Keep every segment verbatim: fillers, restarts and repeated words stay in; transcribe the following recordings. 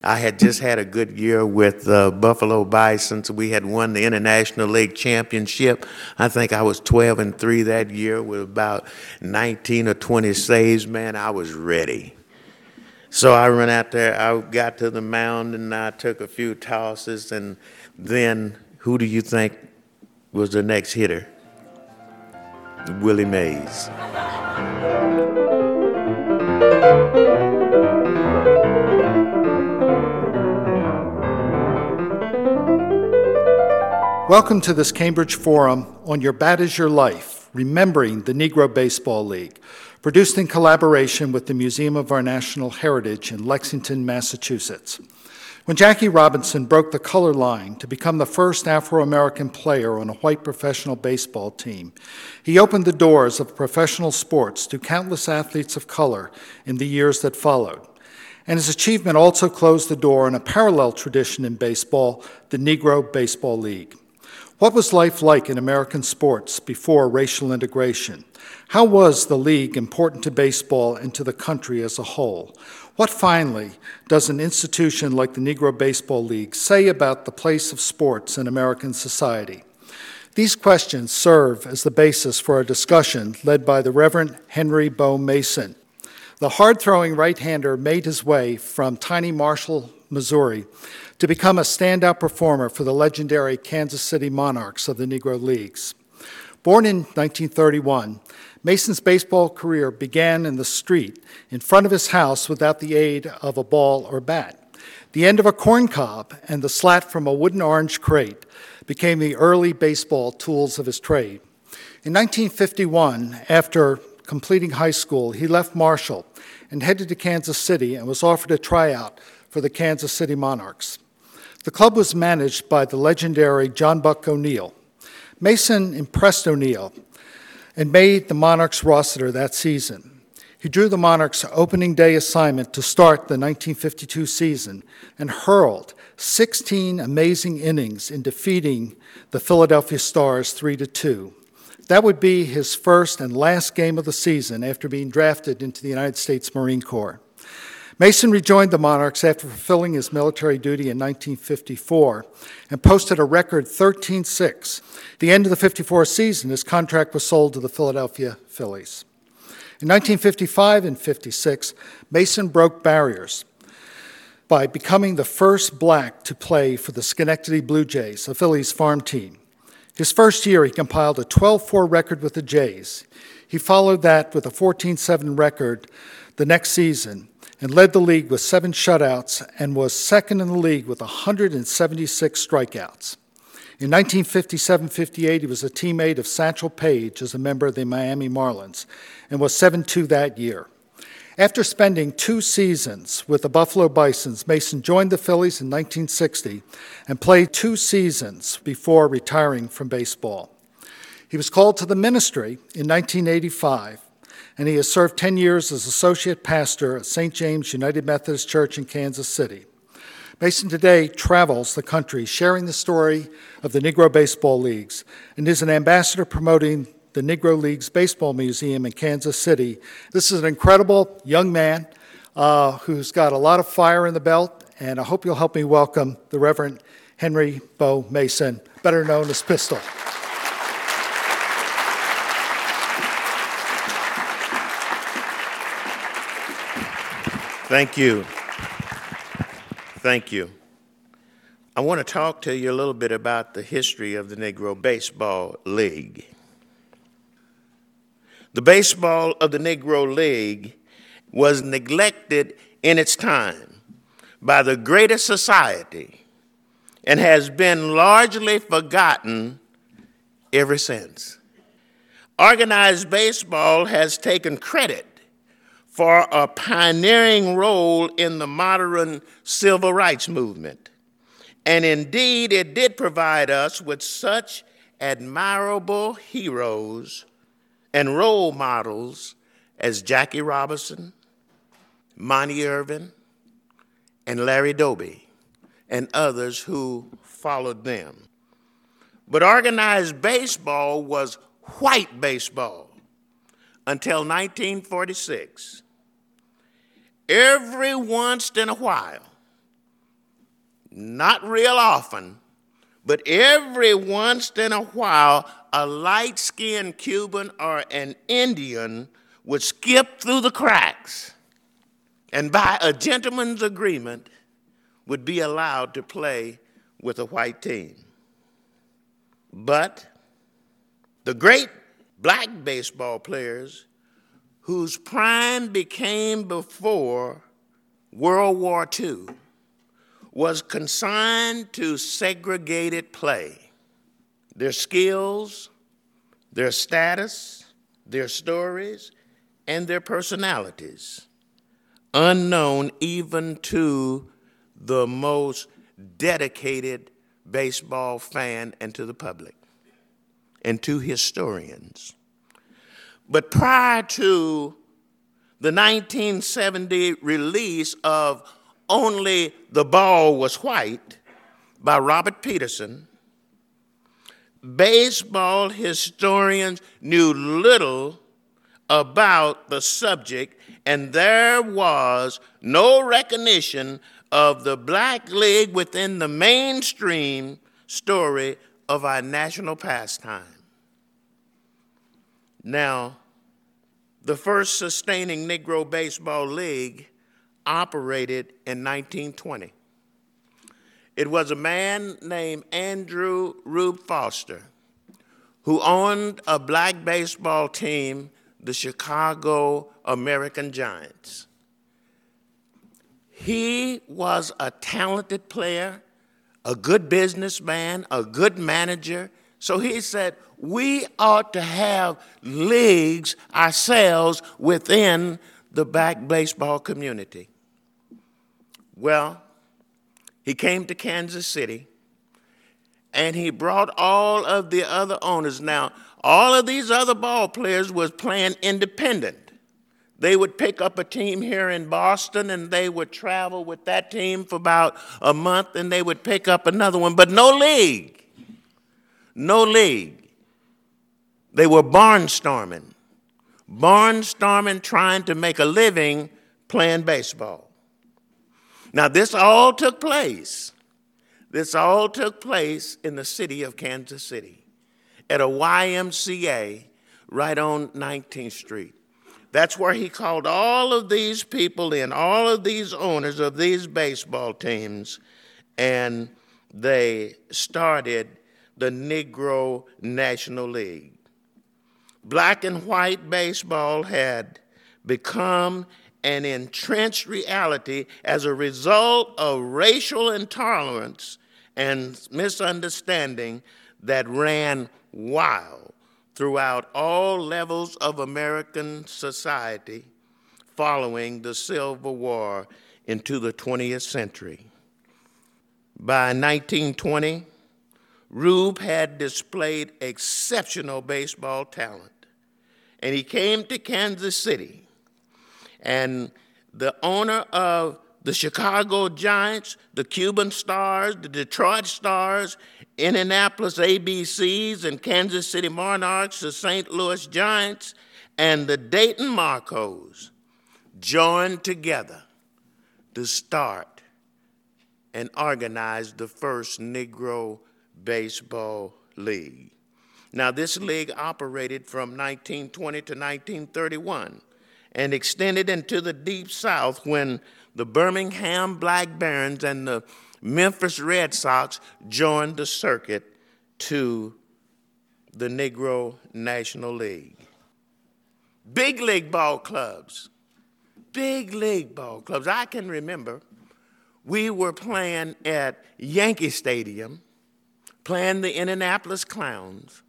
I had just had a good year with uh, Buffalo Bisons. We had won the International League Championship. I think I was twelve and three that year with about nineteen or twenty saves. Man, I was ready. So I ran out there, I got to the mound, and I took a few tosses, and then who do you think was the next hitter? Willie Mays. Welcome to this Cambridge Forum on Your Bat is Your Life, Remembering the Negro Baseball League, produced in collaboration with the Museum of Our National Heritage in Lexington, Massachusetts. When Jackie Robinson broke the color line to become the first Afro-American player on a white professional baseball team, he opened the doors of professional sports to countless athletes of color in the years that followed. And his achievement also closed the door on a parallel tradition in baseball, the Negro Baseball League. What was life like in American sports before racial integration? How was the league important to baseball and to the country as a whole? What, finally, does an institution like the Negro Baseball League say about the place of sports in American society? These questions serve as the basis for a discussion led by the Reverend Henry Bo Mason. The hard-throwing right-hander made his way from tiny Marshall, Missouri, to become a standout performer for the legendary Kansas City Monarchs of the Negro Leagues. Born in nineteen thirty-one, Mason's baseball career began in the street in front of his house without the aid of a ball or bat. The end of a corn cob and the slat from a wooden orange crate became the early baseball tools of his trade. In nineteen fifty-one, after completing high school, he left Marshall and headed to Kansas City and was offered a tryout for the Kansas City Monarchs. The club was managed by the legendary John Buck O'Neill. Mason impressed O'Neill and made the Monarchs roster that season. He drew the Monarchs' opening day assignment to start the nineteen fifty-two season and hurled sixteen amazing innings in defeating the Philadelphia Stars three to two. That would be his first and last game of the season after being drafted into the United States Marine Corps. Mason rejoined the Monarchs after fulfilling his military duty in nineteen fifty-four and posted a record thirteen six. At the end of the fifty-four season, his contract was sold to the Philadelphia Phillies. In nineteen fifty-five and fifty-six, Mason broke barriers by becoming the first black to play for the Schenectady Blue Jays, a Phillies farm team. His first year, he compiled a twelve four record with the Jays. He followed that with a fourteen seven record the next season and led the league with seven shutouts and was second in the league with one hundred seventy-six strikeouts. In nineteen fifty-seven fifty-eight, he was a teammate of Satchel Paige as a member of the Miami Marlins and was seven two that year. After spending two seasons with the Buffalo Bisons, Mason joined the Phillies in nineteen sixty and played two seasons before retiring from baseball. He was called to the ministry in nineteen eighty-five, and he has served ten years as associate pastor at Saint James United Methodist Church in Kansas City. Mason today travels the country sharing the story of the Negro Baseball Leagues and is an ambassador promoting the Negro Leagues Baseball Museum in Kansas City. This is an incredible young man uh, who's got a lot of fire in the belt, and I hope you'll help me welcome the Reverend Henry Bo Mason, better known as Pistol. Thank you. Thank you. I want to talk to you a little bit about the history of the Negro Baseball League. The baseball of the Negro League was neglected in its time by the greater society and has been largely forgotten ever since. Organized baseball has taken credit for a pioneering role in the modern civil rights movement. And indeed, it did provide us with such admirable heroes and role models as Jackie Robinson, Monty Irvin, and Larry Doby, and others who followed them. But organized baseball was white baseball until nineteen forty-six. Every once in a while, not real often, but every once in a while, a light-skinned Cuban or an Indian would skip through the cracks and by a gentleman's agreement would be allowed to play with a white team. But the great black baseball players whose prime became before World War Two was consigned to segregated play. Their skills, their status, their stories, and their personalities, unknown even to the most dedicated baseball fan and to the public and to historians. But prior to the nineteen seventy release of Only the Ball Was White by Robert Peterson, baseball historians knew little about the subject, and there was no recognition of the Black League within the mainstream story of our national pastime. Now, the first sustaining Negro Baseball League operated in nineteen twenty. It was a man named Andrew Rube Foster who owned a black baseball team, the Chicago American Giants. He was a talented player, a good businessman, a good manager. So he said, we ought to have leagues ourselves within the black baseball community. Well, he came to Kansas City, and he brought all of the other owners. Now, all of these other ball players was playing independent. They would pick up a team here in Boston, and they would travel with that team for about a month, and they would pick up another one, but no league. No league. They were barnstorming. Barnstorming, trying to make a living playing baseball. Now, this all took place. This all took place in the city of Kansas City at a Y M C A right on nineteenth street. That's where he called all of these people in, all of these owners of these baseball teams, and they started the Negro National League. Black and white baseball had become an entrenched reality as a result of racial intolerance and misunderstanding that ran wild throughout all levels of American society following the Civil War into the twentieth century. By nineteen twenty, Rube had displayed exceptional baseball talent, and he came to Kansas City, and the owner of the Chicago Giants, the Cuban Stars, the Detroit Stars, Indianapolis A B Cs, and Kansas City Monarchs, the Saint Louis Giants, and the Dayton Marcos joined together to start and organize the first Negro Baseball League. Now, this league operated from nineteen twenty to nineteen thirty-one and extended into the Deep South when the Birmingham Black Barons and the Memphis Red Sox joined the circuit to the Negro National League. Big league ball clubs, big league ball clubs. I can remember we were playing at Yankee Stadium, playing the Indianapolis Clowns.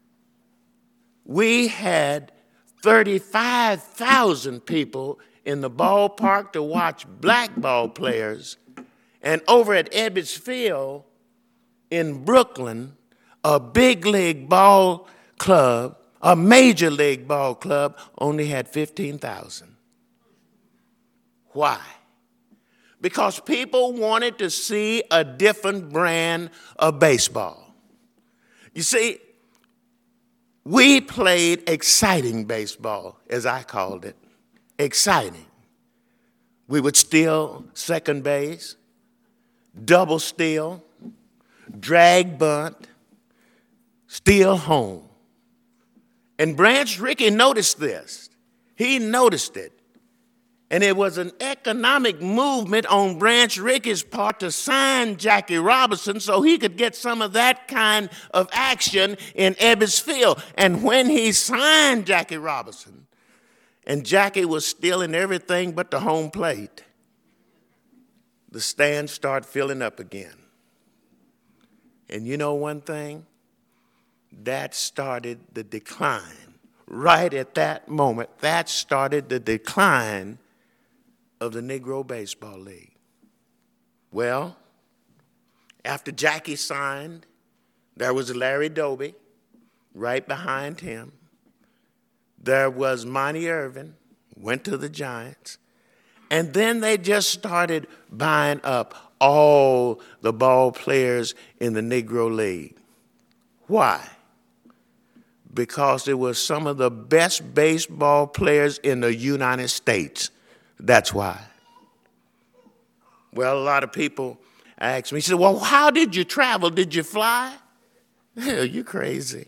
We had thirty-five thousand people in the ballpark to watch black ball players. And over at Ebbets Field in Brooklyn, a big league ball club, a major league ball club, only had fifteen thousand. Why? Because people wanted to see a different brand of baseball. You see, we played exciting baseball, as I called it. Exciting. We would steal second base. double steal, drag bunt, steal home. And Branch Rickey noticed this. He noticed it. And it was an economic movement on Branch Rickey's part to sign Jackie Robinson so he could get some of that kind of action in Ebbets Field. And when he signed Jackie Robinson, and Jackie was stealing everything but the home plate, the stands started filling up again. And you know one thing? That started the decline. Right at that moment, that started the decline of the Negro Baseball League. Well, after Jackie signed, there was Larry Doby right behind him. There was Monty Irvin, went to the Giants. And then they just started buying up all the ball players in the Negro League. Why? Because it was some of the best baseball players in the United States. That's why. Well, a lot of people ask me, said, well, how did you travel? Did you fly? Hell, you crazy.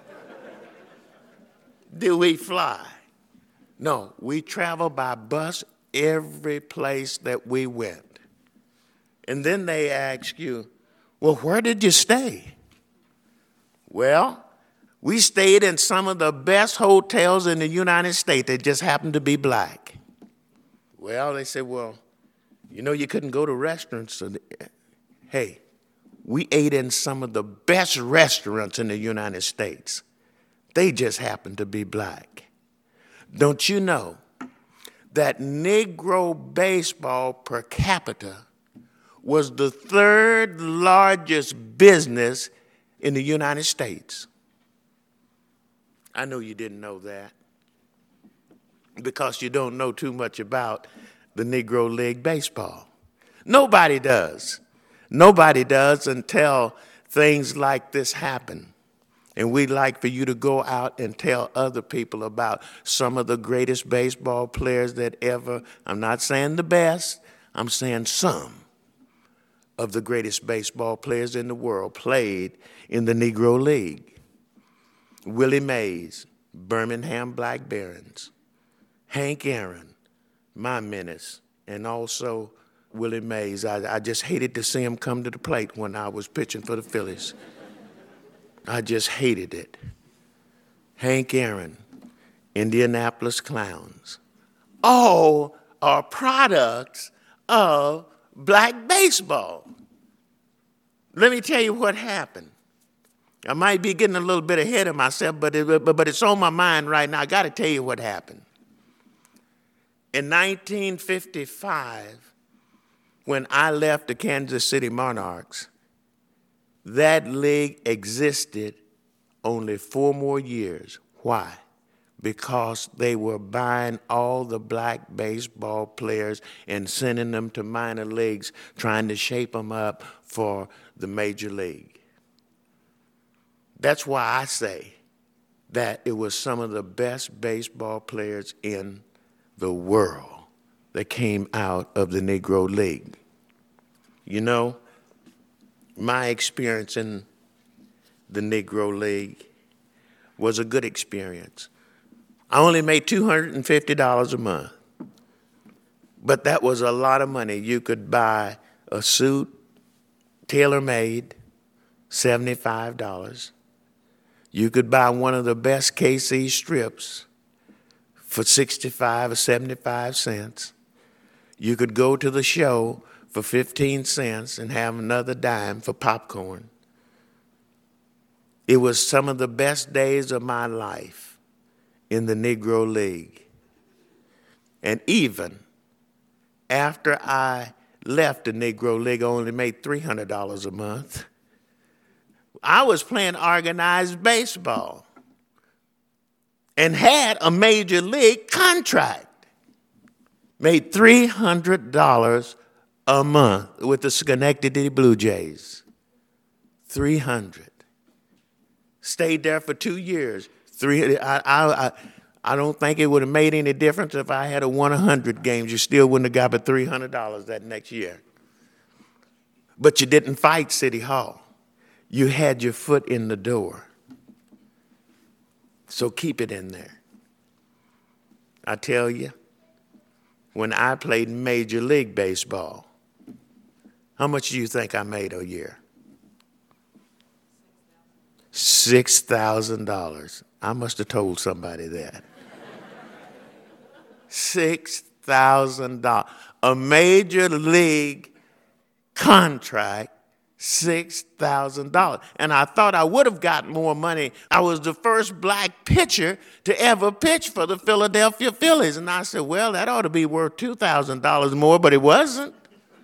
Did we fly? No, we traveled by bus every place that we went. And then they ask you, well, where did you stay? Well, we stayed in some of the best hotels in the United States that just happened to be black. Well, they said, well, you know, you couldn't go to restaurants. So hey, we ate in some of the best restaurants in the United States. They just happened to be black. Don't you know that Negro baseball per capita was the third largest business in the United States? I know you didn't know that because you don't know too much about the Negro League baseball. Nobody does. Nobody does until things like this happen. And we'd like for you to go out and tell other people about some of the greatest baseball players that ever, I'm not saying the best, I'm saying some of the greatest baseball players in the world played in the Negro League. Willie Mays, Birmingham Black Barons, Hank Aaron, my menace, and also Willie Mays. I, I just hated to see him come to the plate when I was pitching for the Phillies. I just hated it. Hank Aaron, Indianapolis Clowns, all are products of black baseball. Let me tell you what happened. I might be getting a little bit ahead of myself, but, it, but, but it's on my mind right now. I got to tell you what happened. In nineteen fifty-five, when I left the Kansas City Monarchs, that league existed only four more years. Why? Because they were buying all the black baseball players and sending them to minor leagues, trying to shape them up for the major league. That's why I say that it was some of the best baseball players in the world that came out of the Negro League. You know, my experience in the Negro League was a good experience. I only made two hundred fifty dollars a month, but that was a lot of money. You could buy a suit, tailor-made, seventy-five dollars. You could buy one of the best K C strips for sixty-five or seventy-five cents. You could go to the show for fifteen cents and have another dime for popcorn. It was some of the best days of my life in the Negro League. And even after I left the Negro League, I only made three hundred dollars a month. I was playing organized baseball and had a major league contract. Made three hundred dollars a month with the Schenectady Blue Jays. three hundred. Stayed there for two years. Three. I, I, I, I don't think it would have made any difference if I had a won one hundred games. You still wouldn't have got but three hundred dollars that next year. but you didn't fight City Hall. You had your foot in the door. So keep it in there. I tell you, when I played Major League Baseball, how much do you think I made a year? six thousand dollars. I must have told somebody that. six thousand dollars. A major league contract, six thousand dollars. And I thought I would have got more money. I was the first black pitcher to ever pitch for the Philadelphia Phillies. And I said, well, that ought to be worth two thousand dollars more, but it wasn't.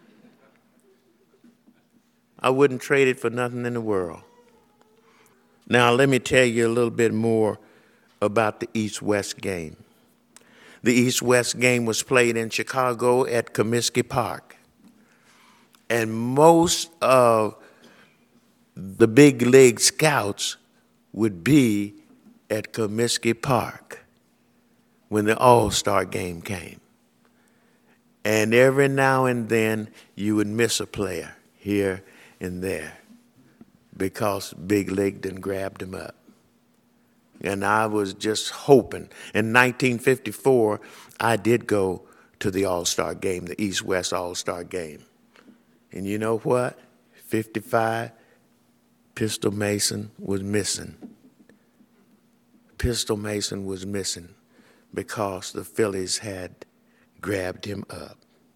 I wouldn't trade it for nothing in the world. Now, let me tell you a little bit more about the East-West game. The East-West game was played in Chicago at Comiskey Park. And most of the big league scouts would be at Comiskey Park when the All-Star game came. And every now and then you would miss a player here and there because big league done grabbed him up. And I was just hoping. In nineteen fifty-four, I did go to the All-Star game, the East-West All-Star game. And you know what? fifty-five, Pistol Mason was missing. Pistol Mason was missing because the Phillies had grabbed him up.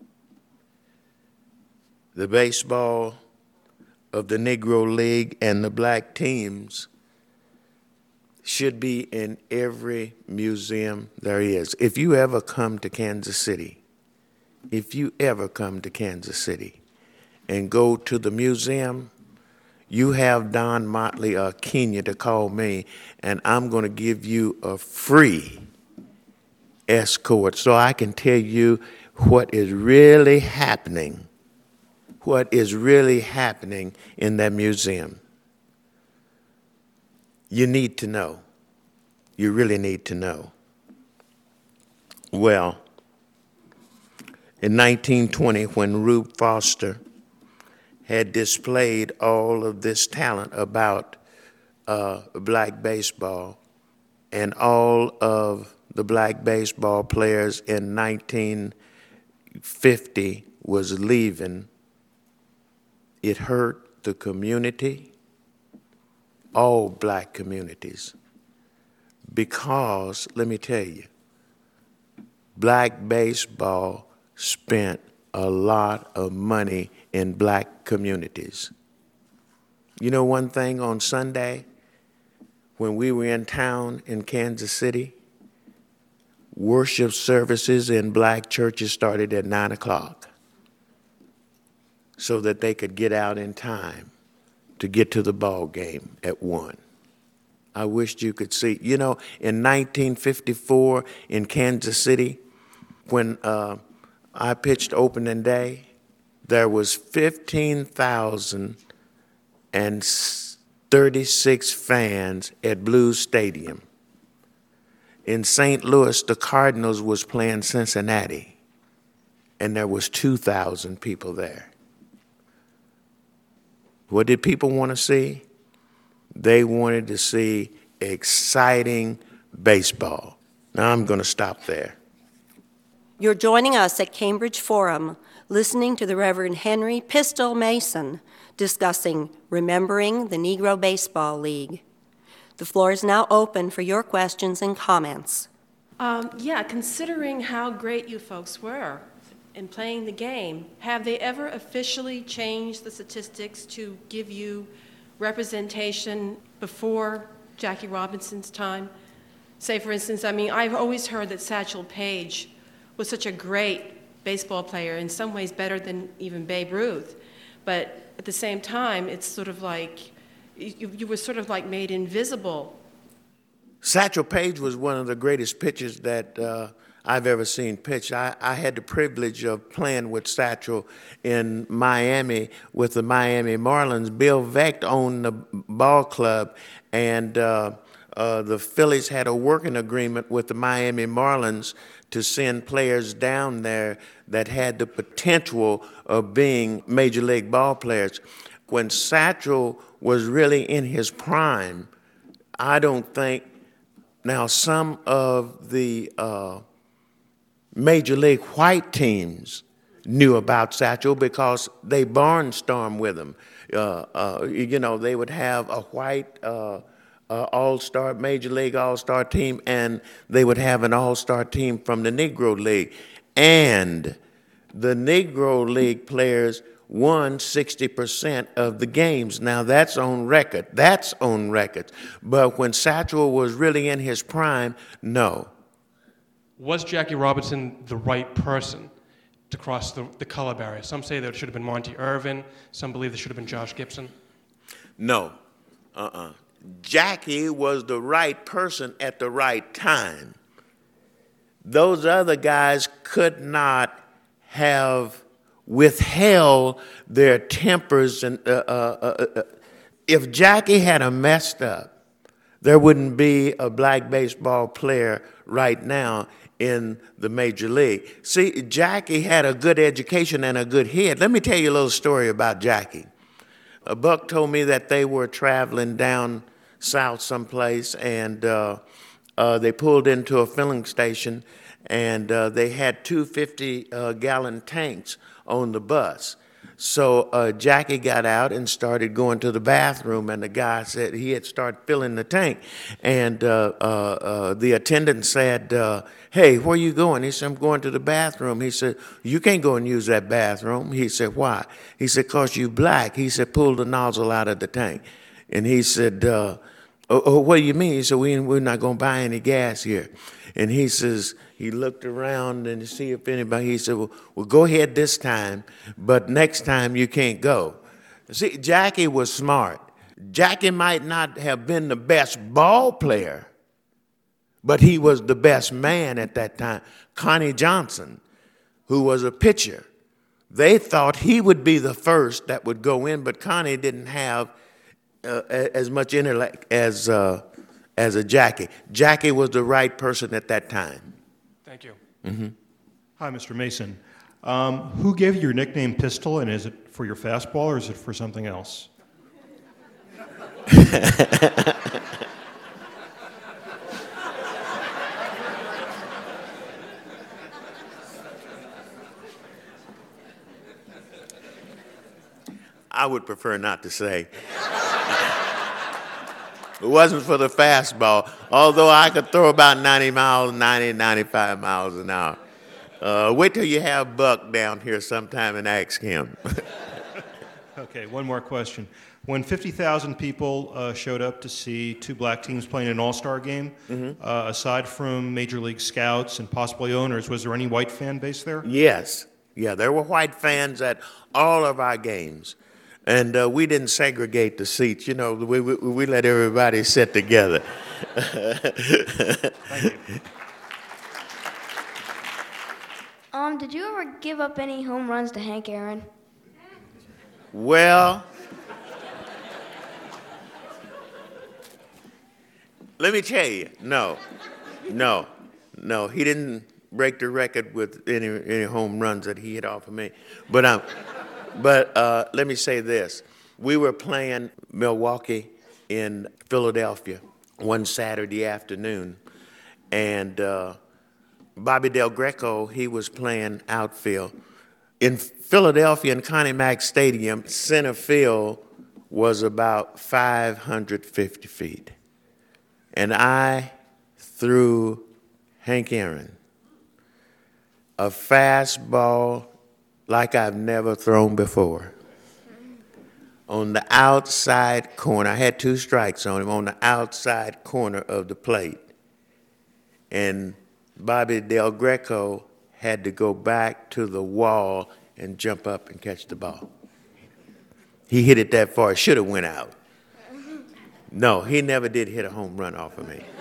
The baseball of the Negro League and the black teams should be in every museum there is. If you ever come to Kansas City, if you ever come to Kansas City and go to the museum, you have Don Motley or Kenya to call me, and I'm going to give you a free escort so I can tell you what is really happening, what is really happening in that museum. You need to know. You really need to know. Well, in nineteen twenty, when Rube Foster had displayed all of this talent about uh, black baseball, and all of the black baseball players in nineteen fifty was leaving, it hurt the community, all black communities, because, let me tell you, black baseball spent a lot of money in black communities. You know one thing, on Sunday, when we were in town in Kansas City, worship services in black churches started at nine o'clock so that they could get out in time to get to the ball game at one. I wished you could see. You know, in nineteen fifty-four in Kansas City, when uh, I pitched opening day, there was fifteen thousand thirty-six fans at Blues Stadium. In Saint Louis, the Cardinals was playing Cincinnati, and there was two thousand people there. What did people want to see? They wanted to see exciting baseball. Now I'm going to stop there. You're joining us at Cambridge Forum, listening to the Reverend Henry Pistol Mason discussing Remembering the Negro Baseball League. The floor is now open for your questions and comments. Um, yeah, considering how great you folks were in playing the game, have they ever officially changed the statistics to give you representation before Jackie Robinson's time? Say, for instance, I mean, I've always heard that Satchel Paige was such a great baseball player, in some ways better than even Babe Ruth. But at the same time, it's sort of like, you, you were sort of like made invisible. Satchel Paige was one of the greatest pitchers that uh, I've ever seen pitch. I, I had the privilege of playing with Satchel in Miami with the Miami Marlins. Bill Vecht owned the ball club, and uh, uh, the Phillies had a working agreement with the Miami Marlins to send players down there that had the potential of being major league ball players. When Satchel was really in his prime, I don't think, now some of the uh, major league white teams knew about Satchel because they barnstormed with him. Uh, uh, you know, they would have a white uh, uh, all-star, major league all-star team, and they would have an all-star team from the Negro League. And the Negro League players won sixty percent of the games. Now, that's on record. That's on record. But when Satchel was really in his prime, no. Was Jackie Robinson the right person to cross the, the color barrier? Some say that it should have been Monty Irvin. Some believe it should have been Josh Gibson. No. Uh-uh. Jackie was the right person at the right time. Those other guys could not have withheld their tempers. And uh, uh, uh, if Jackie had a messed up, there wouldn't be a black baseball player right now in the major league. See, Jackie had a good education and a good head. Let me tell you a little story about Jackie. A Buck told me that they were traveling down south someplace, and uh, uh, they pulled into a filling station, and uh, they had two fifty-gallon tanks on the bus. So uh, Jackie got out and started going to the bathroom, and the guy said he had started filling the tank. And uh, uh, uh, the attendant said, uh, hey, where are you going? He said, I'm going to the bathroom. He said, you can't go and use that bathroom. He said, why? He said, because you black. He said, pull the nozzle out of the tank. And he said, uh, oh, oh, what do you mean? He said, we, we're not going to buy any gas here. And he says, he looked around and to see if anybody, he said, well, well, go ahead this time, but next time you can't go. See, Jackie was smart. Jackie might not have been the best ball player, but he was the best man at that time. Connie Johnson, who was a pitcher, they thought he would be the first that would go in, but Connie didn't have uh, as much intellect as uh, as a Jackie. Jackie was the right person at that time. Thank you. Mm-hmm. Hi, Mister Mason. Um, who gave you your nickname Pistol, and is it for your fastball or is it for something else? I would prefer not to say. It wasn't for the fastball, although I could throw about ninety miles, ninety, ninety-five miles an hour. Uh, wait till you have Buck down here sometime and ask him. Okay, one more question. When fifty thousand people uh, showed up to see two black teams playing an all-star game, mm-hmm. uh, aside from Major League scouts and possibly owners, was there any white fan base there? Yes. Yeah, there were white fans at all of our games. And uh, we didn't segregate the seats. You know, we, we, we let everybody sit together. Thank you. Um, did you ever give up any home runs to Hank Aaron? Well, let me tell you, no, no, no. He didn't break the record with any any home runs that he hit off of me. But um, but uh, let me say this: we were playing Milwaukee in Philadelphia one Saturday afternoon, and uh, Bobby Del Greco, he was playing outfield. In Philadelphia, in Connie Mack Stadium, center field was about five hundred fifty feet. And I threw Hank Aaron a fastball like I've never thrown before. On the outside corner, I had two strikes on him, on the outside corner of the plate. And Bobby Del Greco had to go back to the wall and jump up and catch the ball. He hit it that far, it should have went out. No, he never did hit a home run off of me.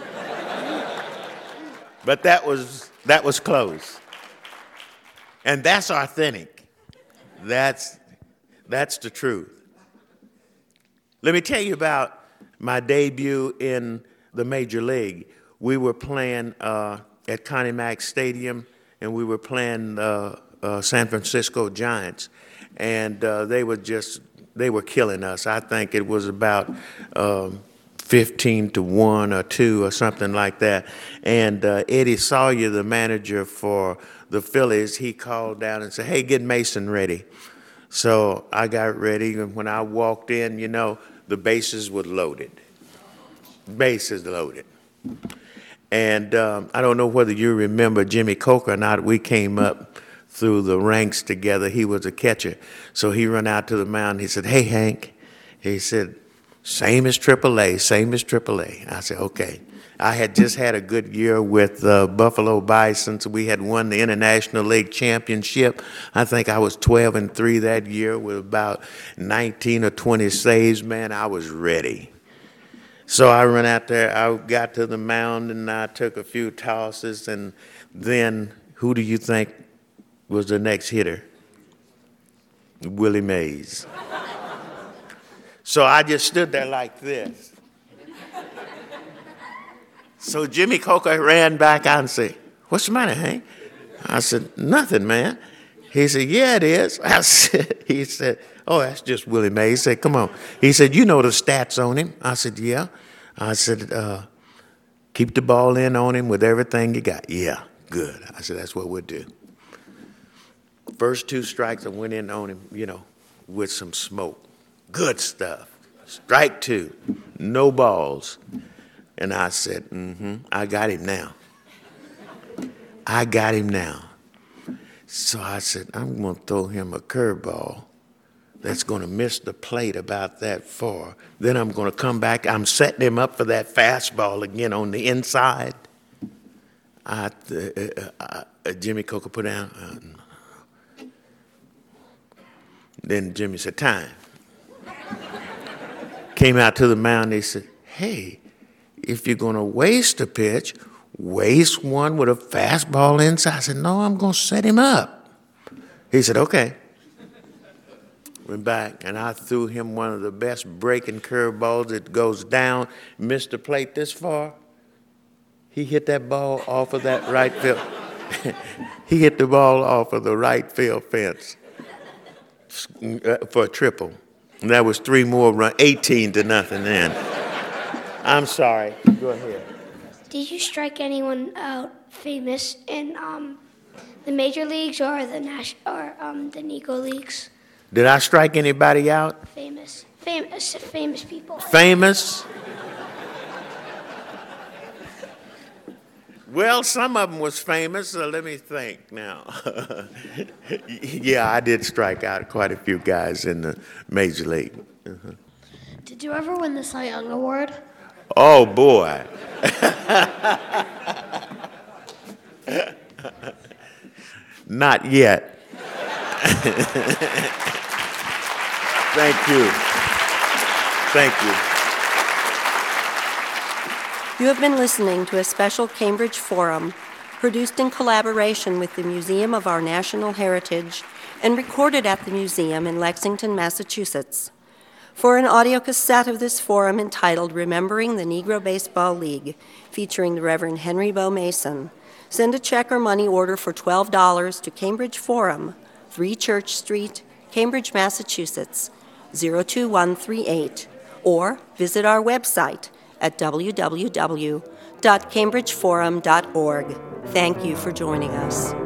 But that was that was close. And that's authentic. That's that's the truth. Let me tell you about my debut in the Major League. We were playing uh, at Connie Mack Stadium, and we were playing uh, uh, San Francisco Giants, and uh, they were just, they were killing us. I think it was about um, fifteen to one or two or something like that. And uh, Eddie Sawyer, the manager for the Phillies, he called down and said, hey, get Mason ready. So I got ready, and when I walked in, you know, the bases were loaded. Bases loaded. And um, I don't know whether you remember Jimmy Coker or not. We came up through the ranks together. He was a catcher. So he ran out to the mound. He said, hey, Hank. He said, same as triple A, same as triple A. I said, okay. I had just had a good year with uh, Buffalo Bisons. We had won the International League Championship. I think I was twelve and three that year with about nineteen or twenty saves. Man, I was ready. So I ran out there. I got to the mound, and I took a few tosses. And then who do you think was the next hitter? Willie Mays. So I just stood there like this. So Jimmy Coker ran back out and said, what's the matter, Hank? I said, nothing, man. He said, yeah, it is. I said, he said, oh, that's just Willie Mays. He said, come on. He said, you know the stats on him. I said, yeah. I said, uh, keep the ball in on him with everything you got. Yeah, good. I said, that's what we'll do. First two strikes, I went in on him, you know, with some smoke. Good stuff. Strike two, no balls. And I said, mm-hmm, I got him now. I got him now. So I said, I'm going to throw him a curveball that's going to miss the plate about that far. Then I'm going to come back. I'm setting him up for that fastball again on the inside. I, uh, uh, uh, Jimmy Coker put down. Uh, then Jimmy said, time. Came out to the mound, and he said, hey, if you're going to waste a pitch, waste one with a fastball inside. I said, no, I'm going to set him up. He said, okay. Went back, and I threw him one of the best breaking curveballs that goes down, missed the plate this far. He hit that ball off of that right field. He hit the ball off of the right field fence for a triple. And that was three more run, eighteen to nothing then. I'm sorry. Go ahead. Did you strike anyone out famous in um, the major leagues or the Nash or um, the Negro leagues? Did I strike anybody out? Famous, famous, famous people. Famous? Well, some of them was famous, so let me think now. Yeah, I did strike out quite a few guys in the major league. Uh-huh. Did you ever win the Cy Young Award? Oh, boy. Not yet. Thank you. Thank you. You have been listening to a special Cambridge Forum produced in collaboration with the Museum of Our National Heritage and recorded at the museum in Lexington, Massachusetts. For an audio cassette of this forum entitled Remembering the Negro Baseball League, featuring the Reverend Henry Bo Mason, send a check or money order for twelve dollars to Cambridge Forum, three Church Street, Cambridge, Massachusetts, zero two one three eight, or visit our website at w w w dot cambridge forum dot org. Thank you for joining us.